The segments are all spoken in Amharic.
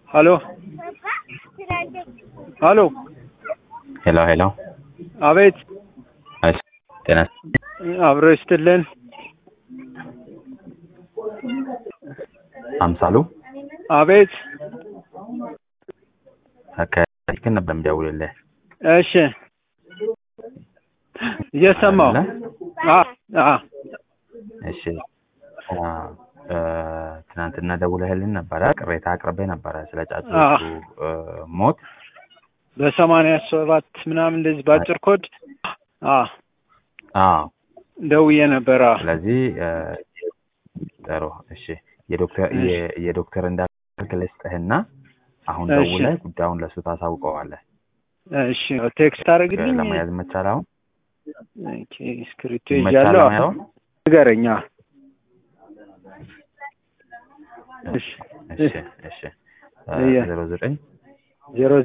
Hello. Hello. ሄሎ አቤት። እሺ ጤና አብሮ ይስጥልን። አምሳሉ አቤት። ከከን ነበር የምደውልልህ። እሺ እየሰማሁ። እሺ ትናንትና ደውለህልን ነበር፣ ቅሬታ አቅርበህ ነበር ስለ ጫጩቱ ሞት በ87 ምናምን እንደዚህ ባጭር ኮድ ደውዬ ነበር። ስለዚህ ጥሩ። እሺ የዶክተር እንዳልክ ልስጥህና አሁን ደውለህ ጉዳዩን ለሱ ታሳውቀዋለህ። እሺ ቴክስት አድርግልኝ ለማያዝ መቻላው። ኦኬ ስክሪፕት ይያለው ንገረኛ። እሺ 09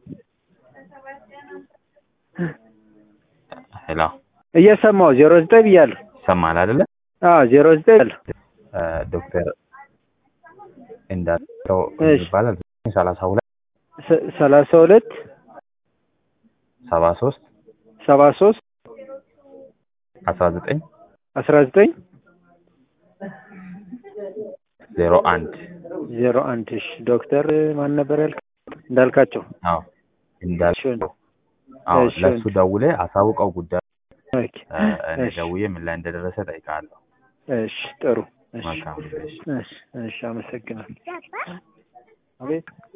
ሄሎ እየሰማሁ 09 ብያለሁ። ሰማል አይደለ? 09 ዶክተር እንዳልከው ይባላል 32 73 19 01 እሺ ዶክተር ማን ነበር ያልከው? እንዳልካቸው። እንዳልካቸው። ለሱ ደውለህ አሳውቀው ጉዳይ። እኔ ደውዬ ምን ላይ እንደደረሰ ጠይቃለሁ። እሺ ጥሩ። መልካም። እሺ አመሰግናለሁ። አቤት